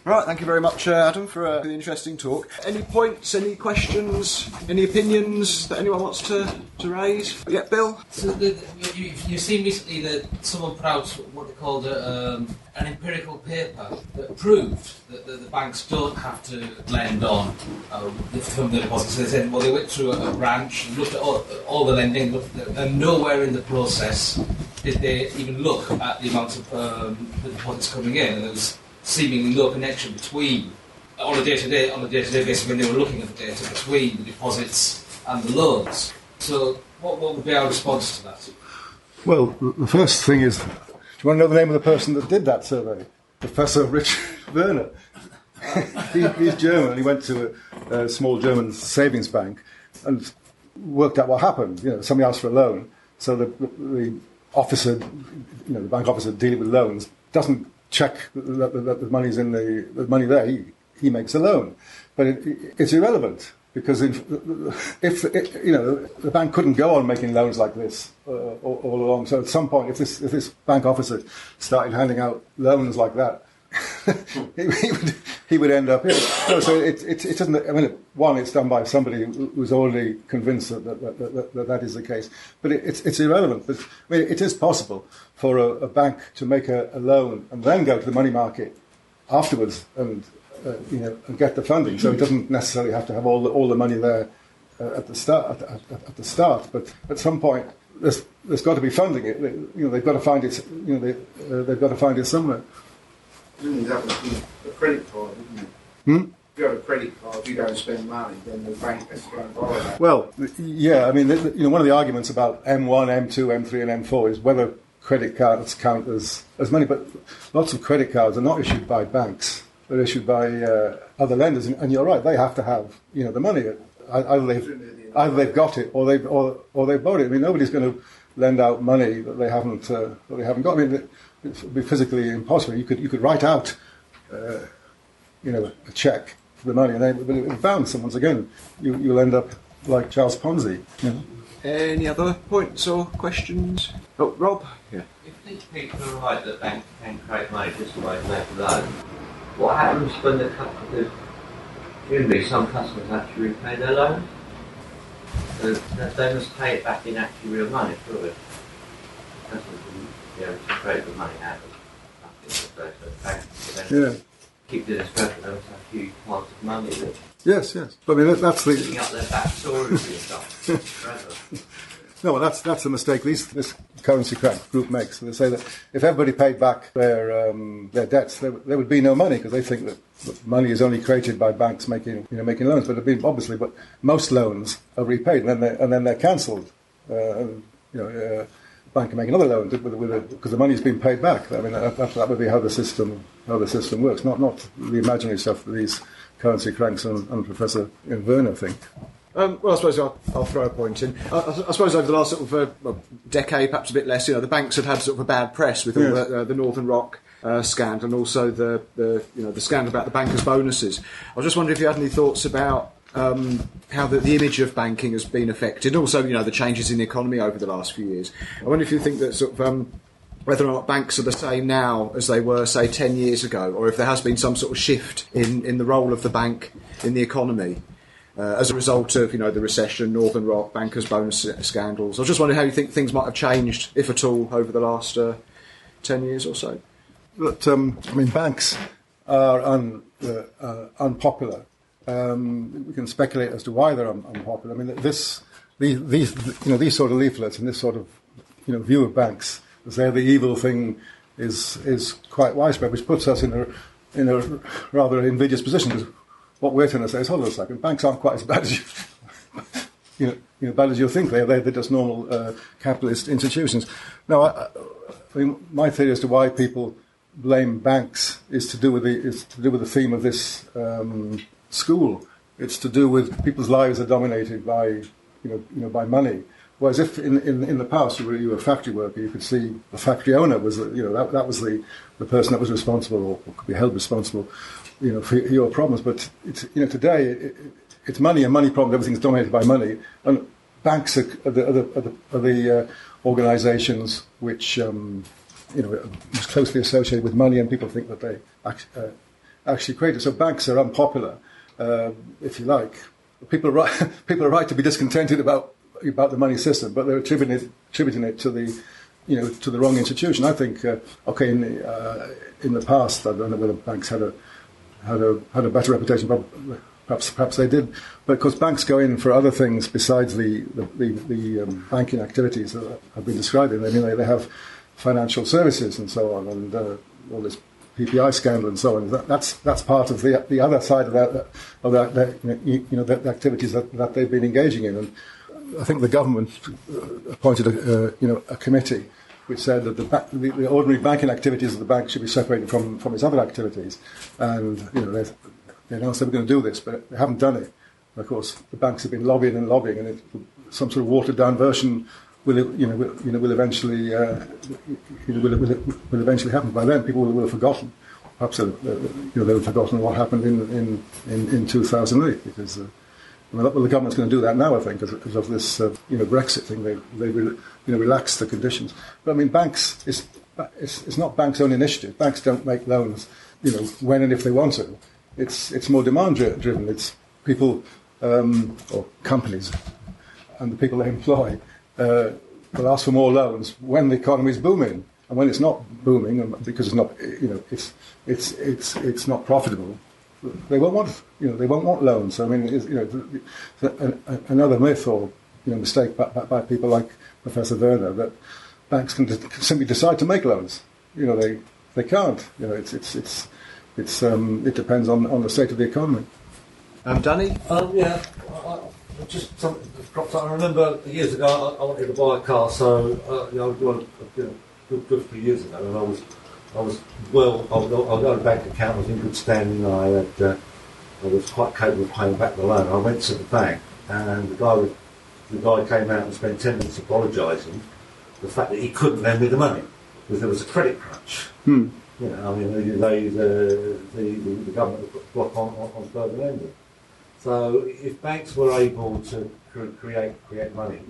Right, thank you very much, Adam, for the interesting talk. Any points, any questions, any opinions that anyone wants to raise? Yeah, Bill? So you've seen recently that someone put out what they called an empirical paper that proved that the banks don't have to lend on from the deposits. So they said, well, they went through a branch and looked at all the lending, and nowhere in the process did they even look at the amount of the deposits coming in, and there was seemingly no connection between, on a day-to-day basis, when they were looking at the data, between the deposits and the loans. So what would be our response to that? Well, the first thing is, do you want to know the name of the person that did that survey? Professor Richard Werner. He's German, and he went to a small German savings bank and worked out what happened. Somebody asked for a loan, so the officer, the bank officer dealing with loans, doesn't check that the money's in the money there. He makes a loan, but it's irrelevant because if the bank couldn't go on making loans like this all along. So at some point, if this bank officer started handing out loans like that, he would end up here. No, so it doesn't. I mean, one, it's done by somebody who's already convinced that is the case. But it's irrelevant. But I mean, it is possible for a bank to make a loan and then go to the money market afterwards and and get the funding. So it doesn't necessarily have to have all the money there at the start. But at some point, there's got to be funding. They've got to find it. They've got to find it somewhere. That would be a credit card, isn't it? If you have a credit card, you don't spend money, then the bank has to go and borrow that. Well, yeah, I mean, one of the arguments about M1, M2, M3 and M4 is whether credit cards count as money, but lots of credit cards are not issued by banks. They're issued by other lenders, and you're right, they have to have, the money. Either they've got it or they've borrowed it. I mean, nobody's going to lend out money that they haven't got. I mean, it would be physically impossible. You could write out, a check for the money, and then but it bounce. And once again, you'll end up like Charles Ponzi. Any other points or questions? Oh, Rob? Yeah. If these people are right that banks can create money just by making loans, what happens when the customers, usually some customers actually repay their loans? So they must pay it back in actually real money, surely. Customers wouldn't be able to create the money out of nothing. So banks keep doing this forever, they must have huge piles of money that... Yes. But I mean, that's the... Picking up their back stories and stuff forever. No, well, that's the mistake this currency crack group makes. They say that if everybody paid back their debts, there would be no money because they think that money is only created by banks making loans. But but most loans are repaid and then they're cancelled. A bank can make another loan because the money's been paid back. I mean, that would be how the system works. Not the imaginary stuff that these currency cranks and Professor Werner think. Well, I suppose I'll throw a point in. I suppose over the last sort of decade, perhaps a bit less, the banks have had sort of a bad press with all the Northern Rock scandal and also the scandal about the bankers' bonuses. I was just wondering if you had any thoughts about how the image of banking has been affected, also the changes in the economy over the last few years. I wonder if you think that sort of whether or not banks are the same now as they were, say, 10 years ago, or if there has been some sort of shift in the role of the bank in the economy. As a result of, the recession, Northern Rock, bankers' bonus scandals. I was just wondering how you think things might have changed, if at all, over the last 10 years or so. But, banks are unpopular. We can speculate as to why they're unpopular. I mean, these sort of leaflets and this sort of, view of banks as they're the evil thing is quite widespread, which puts us in a rather invidious position because what we're trying to say is, hold on a second, banks aren't quite as bad as bad as you think. They're just normal capitalist institutions. Now, I mean, my theory as to why people blame banks is to do with the theme of this school. It's to do with people's lives are dominated by by money. Whereas if in the past you were a factory worker, you could see the factory owner was that was the person that was responsible or could be held responsible for your problems. But today it's money and money problems. Everything's dominated by money, and banks are the organisations which most closely associated with money, and people think that they actually created. So banks are unpopular, if you like. People are right to be discontented about the money system, but they're attributing it to the wrong institution. I think in the past, I don't know whether banks had a better reputation. Perhaps they did, but of course banks go in for other things besides the banking activities that have been described. I mean, they have financial services and so on, and all this PPI scandal and so on. That's part of the other side of the activities that they've been engaging in. And I think the government appointed a committee which said that the ordinary banking activities of the bank should be separated from its other activities, and they announced they were going to do this, but they haven't done it. And of course, the banks have been lobbying, and some sort of watered-down version will eventually happen. By then, people will have forgotten. Perhaps they'll have forgotten what happened in 2008, because the government's going to do that now, I think, because of this Brexit thing. They relaxed the conditions. But I mean, banks it's not banks' own initiative. Banks don't make loans, when and if they want to. It's more demand driven. It's people or companies and the people they employ will ask for more loans when the economy is booming, and when it's not booming, and because it's not it's not profitable, they won't want loans. So, I mean, another myth or mistake by people like Professor Werner that banks can simply decide to make loans. They can't. It depends on the state of the economy. Danny? Yeah, just something that cropped up. I remember years ago I wanted to buy a car, so good few years ago, and I was got a bank account. I was in good standing. I was quite capable of paying back the loan. I went to the bank, and the guy came out and spent 10 minutes apologising for the fact that he couldn't lend me the money because there was a credit crunch. I mean, the government put a block on further lending. So if banks were able to create money,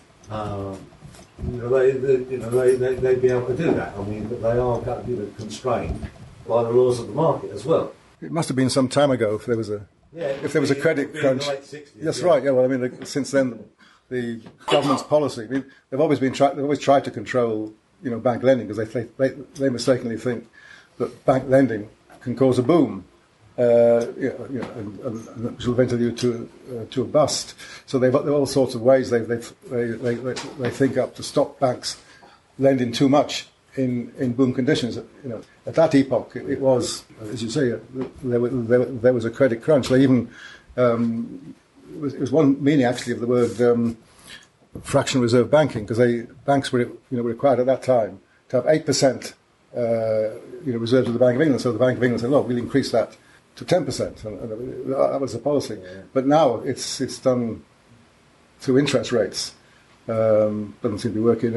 they'd be able to do that. I mean, but they are constrained by the laws of the market as well. It must have been some time ago if there was a credit crunch. In the late 60s, That's right. Yeah. Well, I mean, since then, the government's policy. I mean, they've always tried to control bank lending because they mistakenly think that bank lending can cause a boom, and which will eventually lead to a bust. So there are all sorts of ways they think up to stop banks lending too much in boom conditions. At that epoch, it was, as you say, there was a credit crunch. They even it was one meaning actually of the word fractional reserve banking, because banks were required at that time to have 8% reserved with the Bank of England. So the Bank of England said, "Look, we'll increase that to 10%," and that was the policy. Yeah. But now it's done through interest rates. Doesn't seem to be working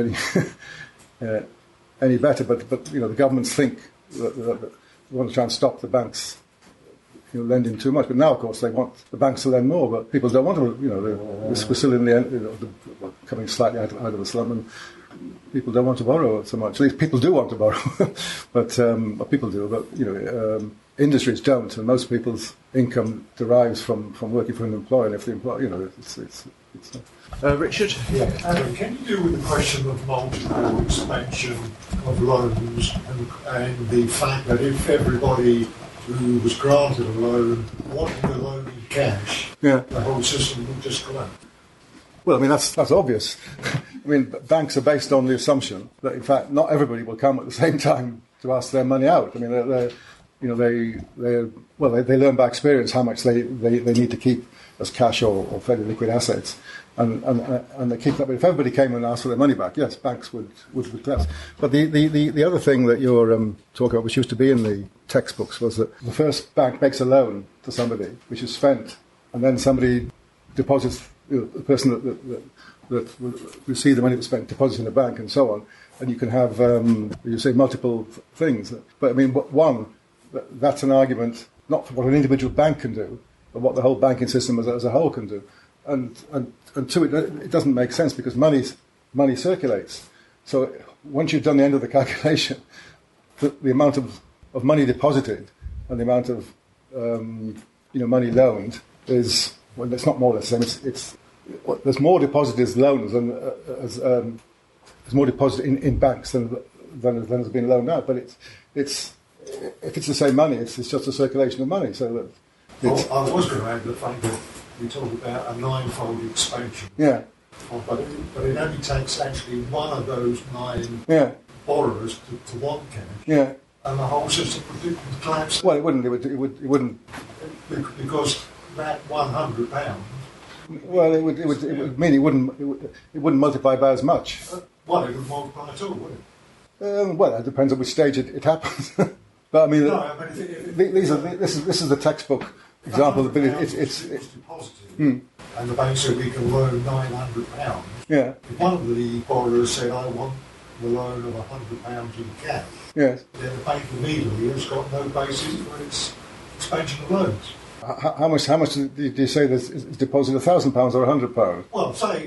any better. But the governments think that they want to try and stop the banks lending too much. But now, of course, they want the banks to lend more, but people don't want to. We're still in the end, coming slightly out of the slum, and people don't want to borrow so much. At least people do want to borrow, but people do. But industries don't, and most people's income derives from working for an employer. And if the employer, it's Richard? Yeah. Can you deal with the question of multiple expansion of loans and the fact that if everybody who was granted a loan wanted the loan in cash, the whole system would just collapse? Well, I mean, that's obvious. I mean, banks are based on the assumption that, in fact, not everybody will come at the same time to ask their money out. I mean, they learn by experience how much they need to keep as cash or fairly liquid assets, and they keep that. But if everybody came and asked for their money back, yes, banks would collapse. But the other thing that you're talking about, which used to be in the textbooks, was that the first bank makes a loan to somebody, which is spent, and then somebody deposits, the person that received the money that was spent deposits in the bank, and so on. And you can have, you say, multiple things. But I mean, one, that's an argument not for what an individual bank can do, but what the whole banking system as a whole can do. And two, it doesn't make sense because money circulates. So once you've done the end of the calculation, the amount of money deposited and the amount of money loaned is, well, it's not more or less the same. There's more deposited as loans than there's more deposited in banks than has been loaned out. But if it's the same money, it's just a circulation of money. So I was going to add the fact that we talk about a ninefold expansion. Yeah. But it only takes actually one of those 9 borrowers to want cash. Yeah. And the whole system would collapse. Well, it wouldn't. It wouldn't. Because that £100. Well, it would mean it wouldn't multiply by as much. Well, it would multiply at all, would it? Well, it depends on which stage it happens. But I mean, this is the textbook example. But it's deposited, and the bank said we can loan £900. Yeah. If one of the borrowers said, "I want the loan of £100 in cash," yes, then the bank immediately has got no basis for its expansion of loans. How much do you say is deposited? £1,000 or £100? Well, say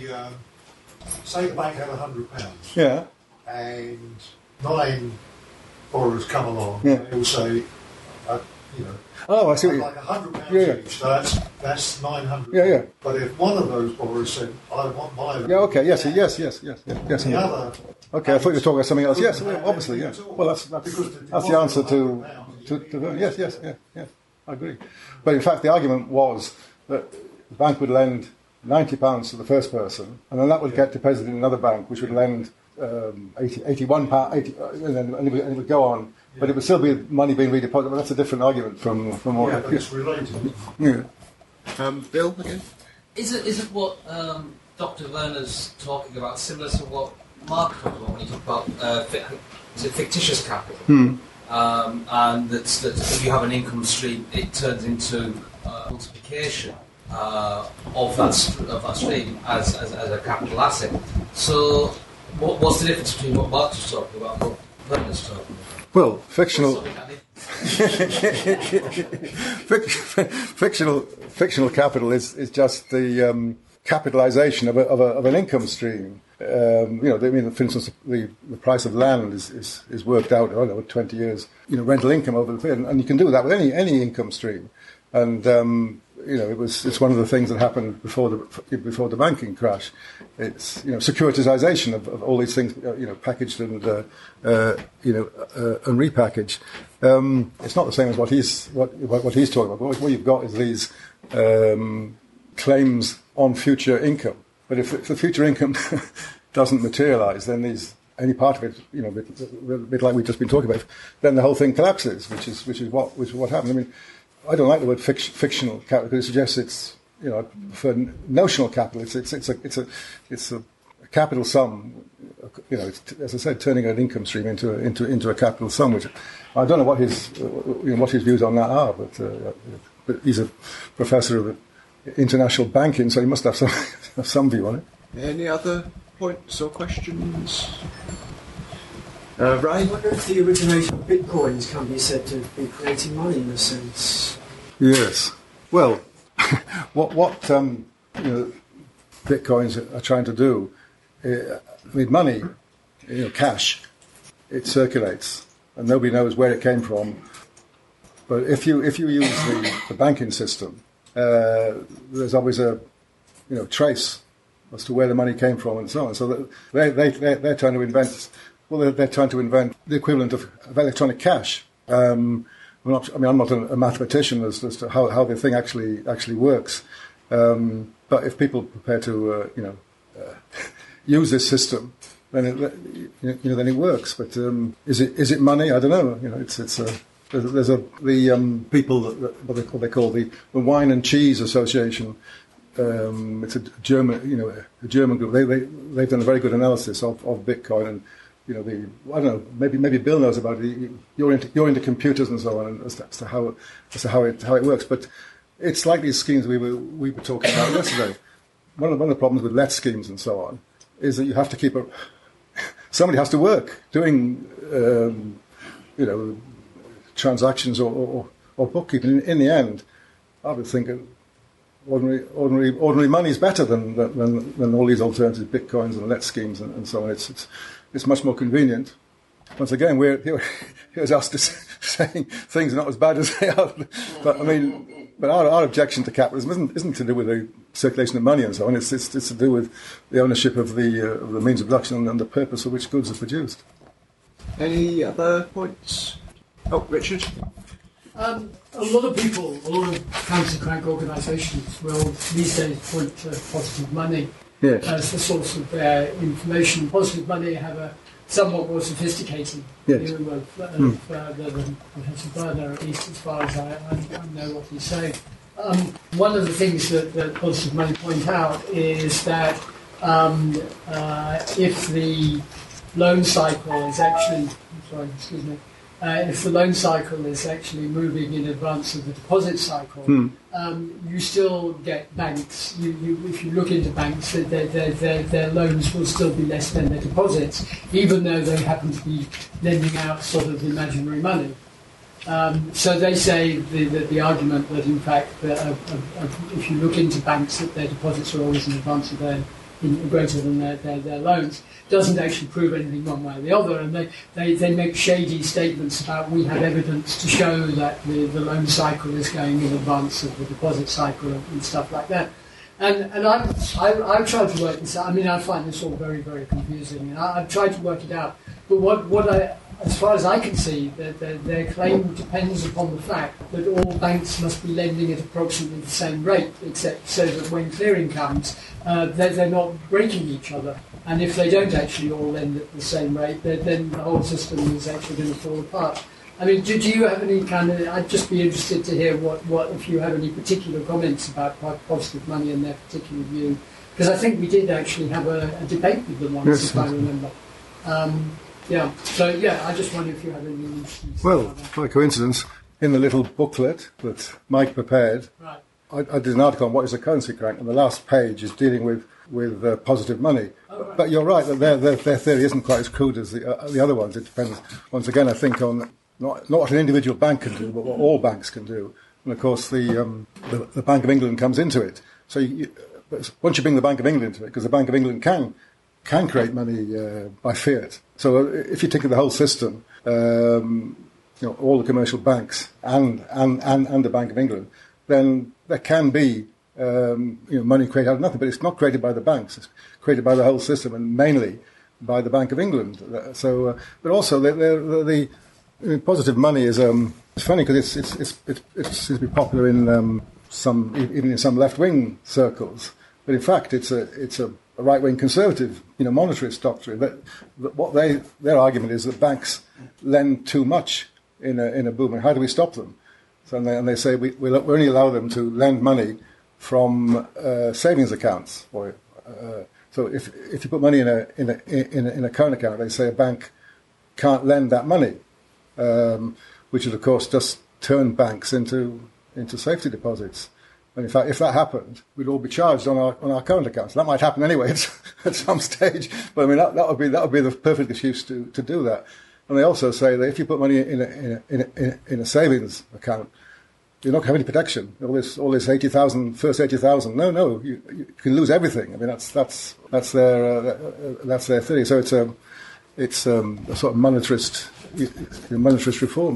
the bank had £100. Yeah. And 9 borrowers come along. Yeah. And they will say, Oh, I see. like £100 each. So that's 900. Yeah, yeah. But if one of those borrowers said, "I want my loan," Yeah. Okay. Yes. the other. Okay. I thought you were talking about something else. Yes. Obviously. Yes. Well, that's the answer to yes. I agree. But in fact, the argument was that the bank would lend £90 to the first person, and then that would get deposited in another bank, which would lend £81, and it would go on. Yeah. But it would still be money being redeposited. But that's a different argument from what. Yeah, but it's related. Yeah. Bill again. Is it what Dr. Werner's talking about similar to what Mark talked about when he talked about fictitious capital? And that if you have an income stream, it turns into multiplication of that stream as a capital asset. So, what's the difference between what Mark was talking about and what Werner's talking about? Well, fictional capital is just the capitalisation of an income stream. For instance, the price of land is worked out, 20 years, rental income over the period, and you can do that with any income stream. And it's one of the things that happened before the banking crash. It's securitization of all these things, packaged and and repackaged. It's not the same as what he's talking about. What you've got is these claims on future income. But if the future income doesn't materialise, then any part of it, a bit like we've just been talking about, then the whole thing collapses, which is what happened. I mean, I don't like the word fictional capital because it suggests, for notional capital, it's a capital sum. As I said, turning an income stream into a capital sum. Which I don't know what his views on that are, but he's a professor of international banking, so he must have some view on it. Any other points or questions? Ray? I wonder if the origination of bitcoins can be said to be creating money in a sense. Yes. Well, what bitcoins are trying to do, with money, cash, it circulates, and nobody knows where it came from. But if you use the banking system, there's always a trace as to where the money came from and so on. So they're trying to invent. Well, they're trying to invent the equivalent of electronic cash. I'm not a mathematician as to how the thing actually works. But if people prepare to use this system, then it works. But is it money? I don't know. There's people what they call the Wine and Cheese Association. It's a German group. They've done a very good analysis of Bitcoin, and I don't know, maybe Bill knows about it. You're into computers and so on, as to how it works. But it's like these schemes we were talking about yesterday. One of the problems with let schemes and so on is that you have to keep somebody has to work doing transactions or bookkeeping. In the end, I would think ordinary money is better than all these alternative bitcoins and let schemes and so on. It's much more convenient. once again, here's us saying things are not as bad as they are. But I mean, but our objection to capitalism isn't to do with the circulation of money and so on. It's to do with the ownership of the means of production and the purpose for which goods are produced. Any other points? Oh, Richard. A lot of people, a lot of counter-crank organisations will these days point to positive money as the source of their information. Positive money have a somewhat more sophisticated view of Professor Berner, at least as far as I know what he's saying. One of the things that positive money point out is that if the loan cycle is actually, if the loan cycle is actually moving in advance of the deposit cycle, you still get banks. If you look into banks, their loans will still be less than their deposits, even though they happen to be lending out sort of imaginary money. So they say the argument that in fact if you look into banks, that their deposits are always in advance of greater than their loans, doesn't actually prove anything one way or the other, and they make shady statements about we have evidence to show that the loan cycle is going in advance of the deposit cycle and stuff like that. And I've tried to work this out. I mean, I find this all very, very confusing, and I've tried to work it out. But as far as I can see, their claim depends upon the fact that all banks must be lending at approximately the same rate, except so that when clearing comes, they're not breaking each other. And if they don't actually all lend at the same rate, then the whole system is actually going to fall apart. I mean, do you have any kind of... I'd just be interested to hear what if you have any particular comments about positive money and their particular view. Because I think we did actually have a debate with them once, if I remember. I just wonder if you have any instances. Well, by coincidence, in the little booklet that Mike prepared, right. I did an article on what is a currency crank, and the last page is dealing with positive money. Oh, right. But you're right that their theory isn't quite as crude as the other ones. It depends, once again, I think, on not what an individual bank can do, but what all banks can do. And of course, the Bank of England comes into it. So once you bring the Bank of England into it, because the Bank of England can create money by fiat. So if you think of the whole system, all the commercial banks and the Bank of England, then there can be money created out of nothing. But it's not created by the banks; it's created by the whole system, and mainly by the Bank of England. So, but also the positive money is it's funny because it seems to be popular in even in some left-wing circles. But in fact, it's a right-wing conservative, monetarist doctrine. That what their argument is that banks lend too much in a boom, and how do we stop them? So and they say we only allow them to lend money from savings accounts. So if you put money in a current account, they say a bank can't lend that money, which would of course just turn banks into safety deposits. And in fact, if that happened, we'd all be charged on our current accounts. That might happen anyway at some stage. But I mean, that would be the perfect excuse to do that. And they also say that if you put money in a savings account, you're not going to have any protection. All this 80,000, first 80,000. No, you can lose everything. I mean, that's their theory. So it's a sort of monetarist reform.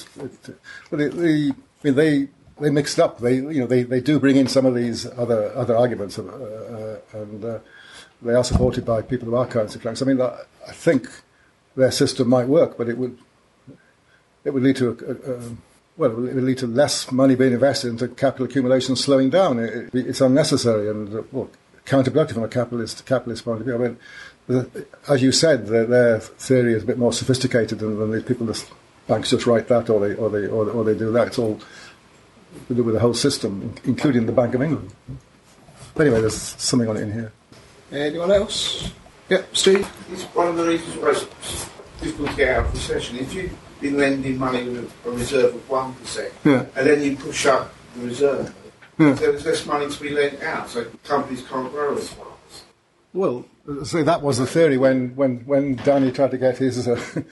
But they mixed up. They do bring in some of these other arguments, and they are supported by people who are currency cranks. I mean, I think their system might work, but it would lead to it would lead to less money being invested into capital accumulation slowing down. It's unnecessary and counterproductive from a capitalist point of view. I mean, as you said, their theory is a bit more sophisticated than these people. Banks just write that, or they do that. It's all to do with the whole system, including the Bank of England. But anyway, there's something on it in here. Anyone else? Yep, Steve. It's one of the reasons why it's difficult to get out of recession. If you've been lending money with a reserve of 1%, and then you push up the reserve, so there's less money to be lent out, so companies can't grow as fast. Well, so that was the theory when Danny tried to get his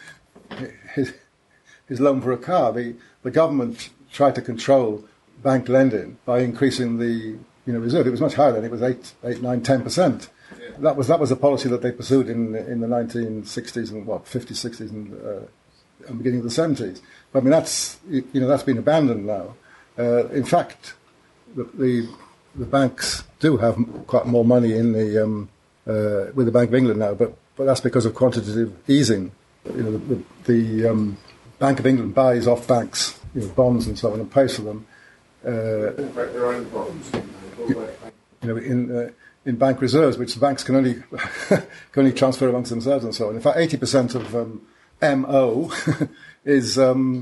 loan for a car. The government tried to control bank lending by increasing the reserve. It was much higher then. It was 8, 9, 10%. Yeah. That was a policy that they pursued in the 1960s and 50s, 60s, and beginning of the 70s. But I mean, that's been abandoned now. In fact, the banks do have quite more money in with the Bank of England now, but that's because of quantitative easing. The Bank of England buys off banks, bonds and so on, and pays for them. Their own bonds. In bank reserves, which the banks can only transfer amongst themselves and so on. In fact, 80% of MO is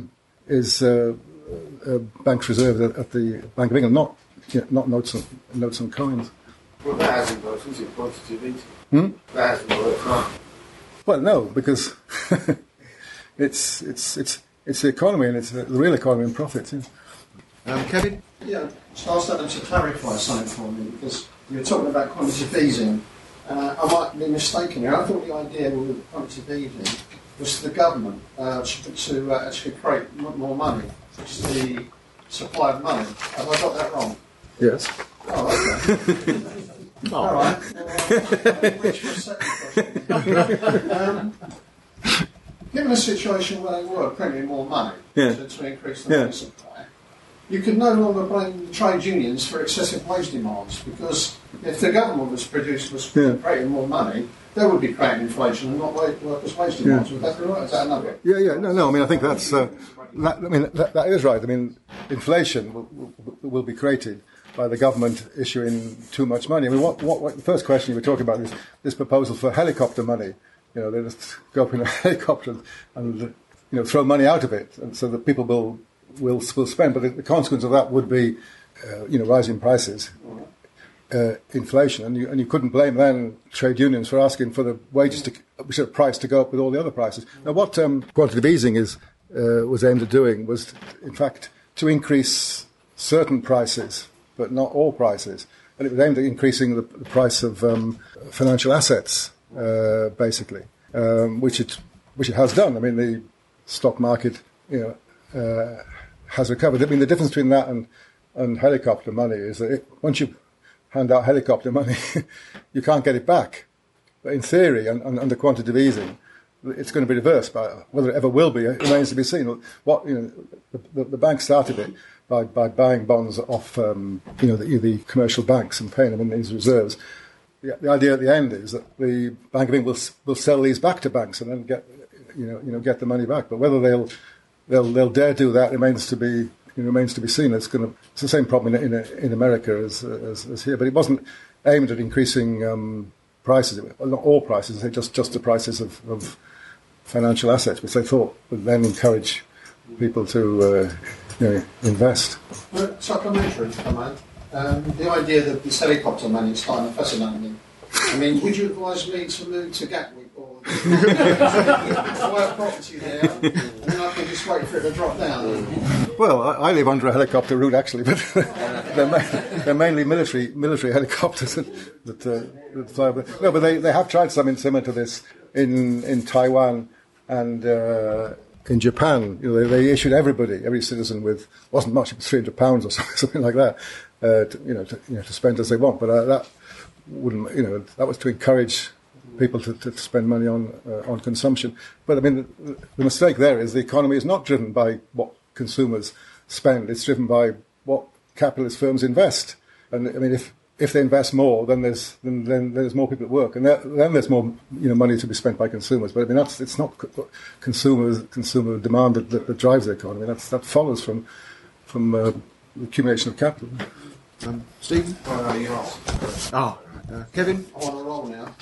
bank's reserves at the Bank of England, not notes and coins. Well, that hasn't worked, is it? Quantitative easing. That hasn't worked, right? Well, no, because it's the economy, and it's the real economy and profits. Yeah. Kevin? Yeah, so I was starting to clarify something for me, because you were talking about quantitative easing. I might be mistaken here. I thought the idea with quantitative easing was for the government to actually create more money, which is the supply of money. Have I got that wrong? Yes. Oh, okay. All right. Which was the second question. Given a situation where they were printing more money to increase the money supply, you could no longer blame the trade unions for excessive wage demands, because if the government was creating more money, they would be creating inflation and not workers' wage demands. Would that be right? Is that another? Yeah. No. I mean, I think that's. That is right. I mean, inflation will be created by the government issuing too much money. I mean, what the first question you were talking about is this proposal for helicopter money. They just go up in a helicopter and throw money out of it, and so that people will spend. But the consequence of that would be, rising prices, inflation, and you couldn't blame then trade unions for asking for the wages price to go up with all the other prices. Now, what quantitative easing was aimed at doing was, in fact, to increase certain prices, but not all prices. And it was aimed at increasing the price of financial assets, basically, which it has done. I mean, the stock market, has recovered. I mean, the difference between that and helicopter money is that once you hand out helicopter money, you can't get it back. But in theory, and under quantitative easing, it's going to be reversed. But whether it ever will be, it remains to be seen. The bank started it by buying bonds off, the commercial banks and paying them in these reserves. The idea at the end is that the Bank of England will sell these back to banks and then get the money back. But whether they'll dare do that remains to be seen. It's the same problem in America as here. But it wasn't aimed at increasing prices, not all prices, just the prices of financial assets, which they thought would then encourage people to invest. Well, supplementary, if I may. The idea that this helicopter money is kind of fascinating me. I mean, would you advise me to move to Gatwick or buy a property there, and then I can just wait for it to drop down? Well, I live under a helicopter route actually, but they're mainly military helicopters that fly over. No, but they have tried something similar to this in Taiwan and in Japan. They issued every citizen with, wasn't much, it was £300 or something like that, to spend as they want. But that wouldn't, that was to encourage people to spend money on consumption. But I mean, the mistake there is the economy is not driven by what consumers spend; it's driven by what capitalist firms invest. And I mean, if they invest more, then there's more people at work, and then there's more money to be spent by consumers. But I mean, it's not consumer demand that drives the economy. That follows from the accumulation of capital. Stephen? Kevin? I'm on a roll now.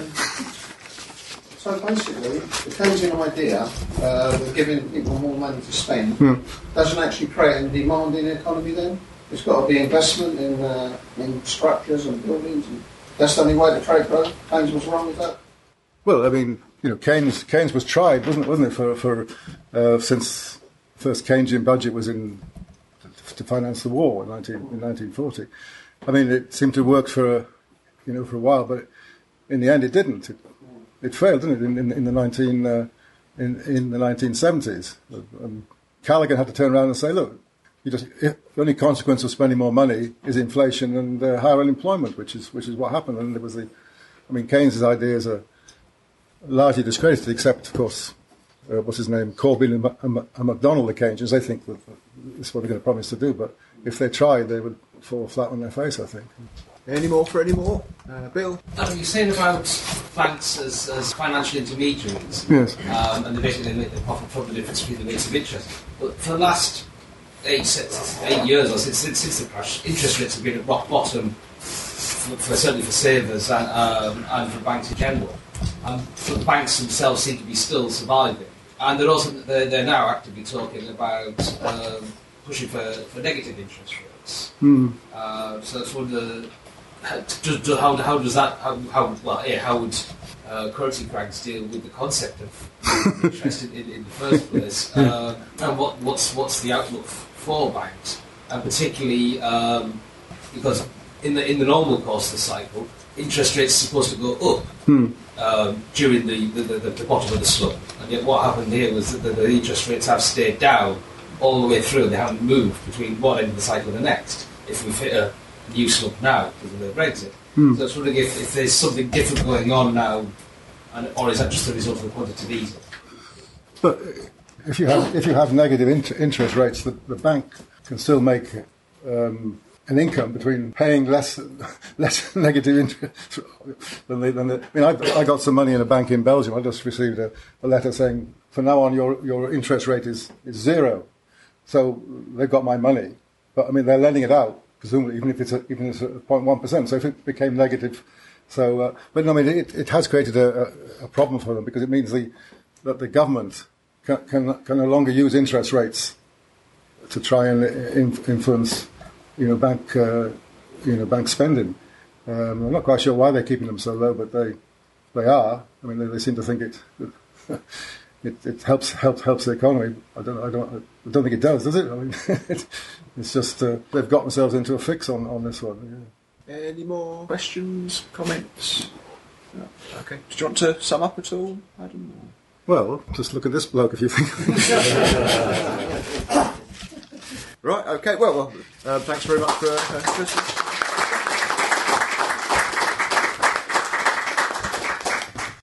So basically, the Keynesian idea of giving people more money to spend doesn't actually create any demand in the economy then? It's got to be investment in structures and buildings. And that's the only way to trade growth. Keynes was wrong with that? Well, I mean, Keynes was tried, wasn't it, for since the first Keynesian budget was to finance the war in 1940. I mean, it seemed to work for a while, but in the end, it didn't. It failed, didn't it? In the 1970s, Callaghan had to turn around and say, "Look, the only consequence of spending more money is inflation and higher unemployment, which is what happened. And there was Keynes' ideas are largely discredited, except of course, what's his name, Corbyn and MacDonald, the Keynesians. They think that this is what they're going to promise to do, but if they tried, they would fall flat on their face, I think. Any more? Bill? You're saying about banks as financial intermediaries. Yes. And they basically make the profit from the difference between the rates of interest. But for the last 8 years or since the crash, interest rates have been at rock bottom, certainly for savers and for banks in general. But the banks themselves seem to be still surviving. And they're now actively talking about pushing for negative interest rates. So that's one of the... How would currency cranks deal with the concept of interest in the first place? And what's the outlook for banks? And particularly because in the normal course of the cycle, interest rates are supposed to go up during the bottom of the slope. And yet what happened here was that the interest rates have stayed down all the way through. They haven't moved between one end of the cycle and the next. If we've hit a new slope now because of the Brexit. So I was wondering if there's something different going on now, or is that just a result of the quantitative easing? But if you have negative interest rates, the bank can still make an income between paying less negative interest I got some money in a bank in Belgium. I just received a letter saying, from now on your interest rate is 0. So they've got my money, but they're lending it out, presumably even if it's at 0.1%. So if it became negative, it has created a problem for them, because it means that the government can no longer use interest rates to try and influence, bank spending. I'm not quite sure why they're keeping them so low, but they are. They seem to think it helps the economy. I don't think it does it? It's just they've got themselves into a fix on this one. Yeah. Any more questions, comments? No. Okay. Do you want to sum up at all, Adam? Well, just look at this bloke if you think. Right. Okay. Well. Thanks very much for listening.